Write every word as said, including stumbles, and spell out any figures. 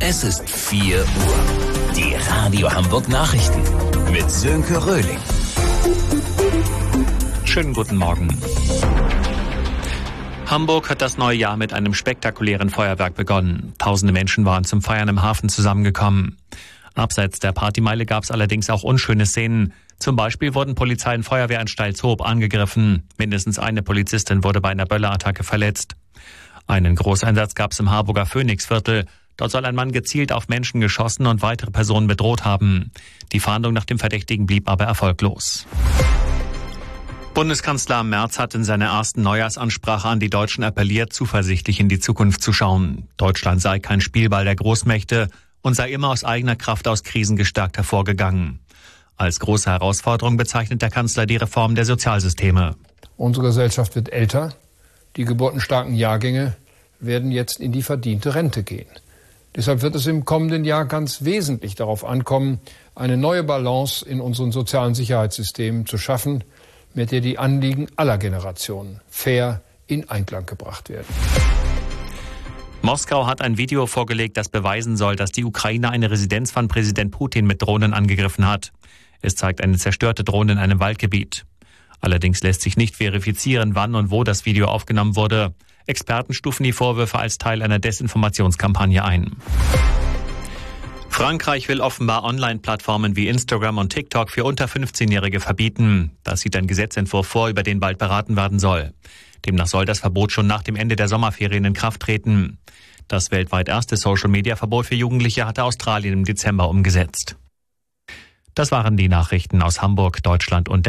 Es ist vier Uhr. Die Radio Hamburg Nachrichten mit Sönke Röhling. Schönen guten Morgen. Hamburg hat das neue Jahr mit einem spektakulären Feuerwerk begonnen. Tausende Menschen waren zum Feiern im Hafen zusammengekommen. Abseits der Partymeile gab es allerdings auch unschöne Szenen. Zum Beispiel wurden Polizei und Feuerwehr in Steilshoop angegriffen. Mindestens eine Polizistin wurde bei einer Böllerattacke verletzt. Einen Großeinsatz gab es im Harburger Phoenixviertel. Dort soll ein Mann gezielt auf Menschen geschossen und weitere Personen bedroht haben. Die Fahndung nach dem Verdächtigen blieb aber erfolglos. Bundeskanzler Merz hat in seiner ersten Neujahrsansprache an die Deutschen appelliert, zuversichtlich in die Zukunft zu schauen. Deutschland sei kein Spielball der Großmächte und sei immer aus eigener Kraft aus Krisen gestärkt hervorgegangen. Als große Herausforderung bezeichnet der Kanzler die Reform der Sozialsysteme. Unsere Gesellschaft wird älter. Die geburtenstarken Jahrgänge werden jetzt in die verdiente Rente gehen. Deshalb wird es im kommenden Jahr ganz wesentlich darauf ankommen, eine neue Balance in unseren sozialen Sicherheitssystemen zu schaffen, mit der die Anliegen aller Generationen fair in Einklang gebracht werden. Moskau hat ein Video vorgelegt, das beweisen soll, dass die Ukraine eine Residenz von Präsident Putin mit Drohnen angegriffen hat. Es zeigt eine zerstörte Drohne in einem Waldgebiet. Allerdings lässt sich nicht verifizieren, wann und wo das Video aufgenommen wurde. Experten stufen die Vorwürfe als Teil einer Desinformationskampagne ein. Frankreich will offenbar Online-Plattformen wie Instagram und TikTok für unter fünfzehnjährige verbieten. Das sieht ein Gesetzentwurf vor, über den bald beraten werden soll. Demnach soll das Verbot schon nach dem Ende der Sommerferien in Kraft treten. Das weltweit erste Social-Media-Verbot für Jugendliche hatte Australien im Dezember umgesetzt. Das waren die Nachrichten aus Hamburg, Deutschland und der